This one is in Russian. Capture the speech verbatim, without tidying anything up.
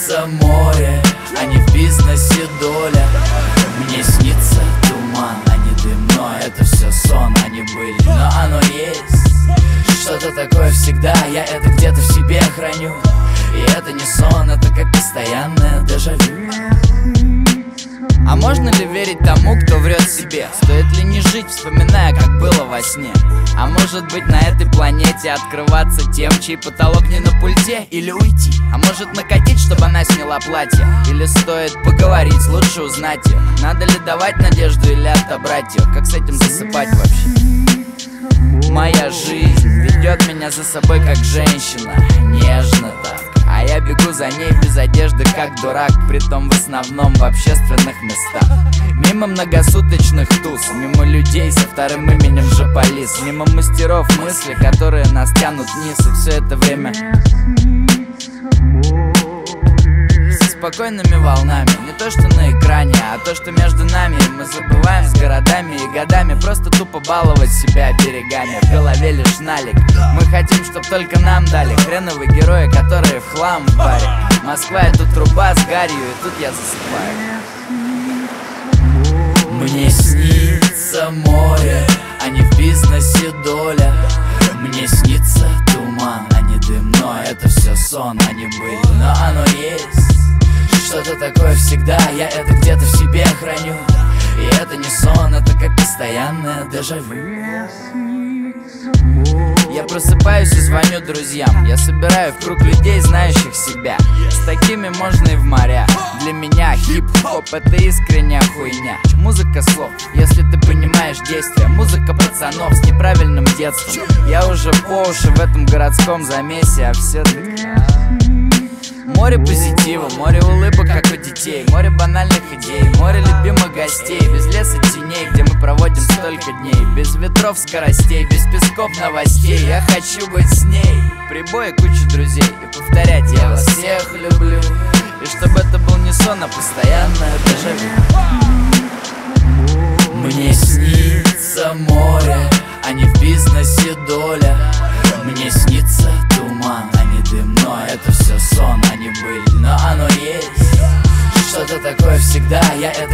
снится море, а не в бизнесе доля. Мне снится туман, а не дым, но это все сон, а не быль. Но оно есть, что-то такое всегда, я это где-то в себе храню. И это не сон, это как постоянное дежавю. А можно ли верить тому, кто врет себе? Стоит ли не жить, вспоминая, как было во сне? А может быть, на этой планете открываться тем, чей потолок не на пульте? Или уйти? А может накатить, чтобы она сняла платье? Или стоит поговорить, лучше узнать ее? Надо ли давать надежду или отобрать ее? Как с этим засыпать вообще? Моя жизнь ведет меня за собой как женщина, нежно так. А я бегу за ней без одежды, как дурак, притом в основном в общественных местах. Мимо многосуточных туз, мимо людей со вторым именем жополиз, мимо мастеров мысли, которые нас тянут вниз. И все это время со спокойными волнами. Не то, что на экране, а то, что между нами. Мы забываем с городами и годами просто тупо баловать себя берегами. В голове лишь налик. Мы хотим, чтоб только нам дали хреновые герои, которые в хлам в баре. Москва — это труба с гарью, и тут я засыпаю. Мне снится море, а не в бизнесе доля. Мне снится туман, а не дым, но это все сон, а не быль. Но оно есть, что-то такое всегда, я это где-то в себе храню. И это не сон, это как постоянное дежавю. Я просыпаюсь и звоню друзьям. Я собираю в круг людей, знающих себя. С такими можно и в моря. Для меня хип-хоп — это искренняя хуйня. Музыка слов, если ты понимаешь действия. Музыка пацанов с неправильным детством. Я уже по уши в этом городском замесе, а все таки... Море позитива, море улыбок, как у детей. Море банальных идей, море любимых гостей. Без леса теней, где мы проводим столько дней. Без ветров скоростей, без песков новостей. Я хочу быть с ней. Прибой и куча друзей. И повторять: я вас всех люблю. И чтобы это был не сон, а постоянное дежавю. Мне снится море, а не в бизнесе доля. Мне снится туман, а не дым, но это все сон, а не быль. Но оно есть, что-то такое всегда, я это